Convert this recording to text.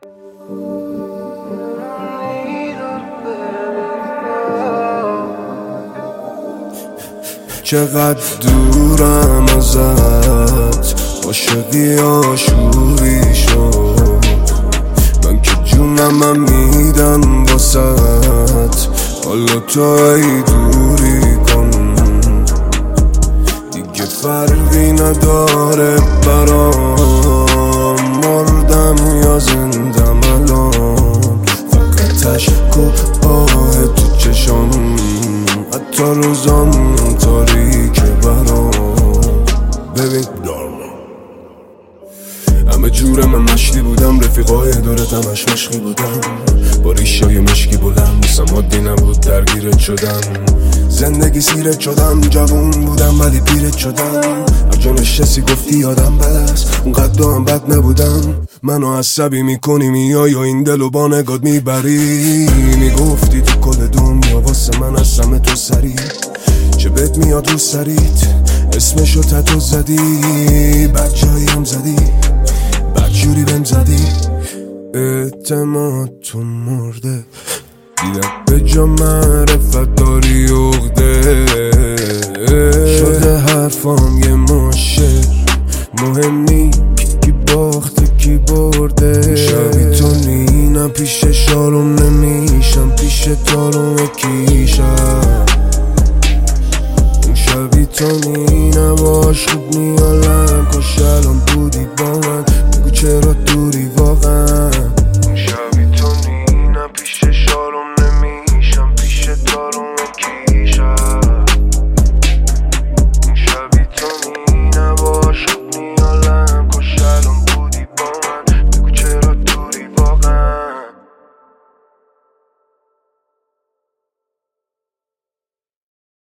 چقدر دورم ازت، عاشقی آشوبی شد. من که جونم میدم واسط، حالا تو ای دوری کن. دیگه فرقی نداره برام، مردم یا زندم الان. فقط اشک و آه تو چشام، حتی روزام تاریکه برام. ببین همه جورم من مشتی بودم، رفیقای دورتم همش مشقی بودم، با ریشای مشکی بلند نیستم عادی نبود درگیرت شدم. زندگی سیرت شدم، جوون بودم ولی پیرت شدم. هر جا نشستی گفتی یادم بد است، اونقدر هم بد نبودم. منو عصبی میکنی میای و این دلو با نگات میبری. میگفتی تو کل دنیا واسه من هستم تو سری، چه بهت میاد رو سریت اسمشو تتو زدی. بد جاییم زدی، بد جوری بهم زدی. اعتماد تو مرده، دیدم به جا معرفت داری عقده. شده حرفام یه ماشه، مهم نی کی باخته کی برده. شبی تو نینم پیش شالوم نمیشم، پیش تالوم کیشم. اون شبی تو نینم باش خوب میالم، کاش الان بودی با من. بگو چرا دوری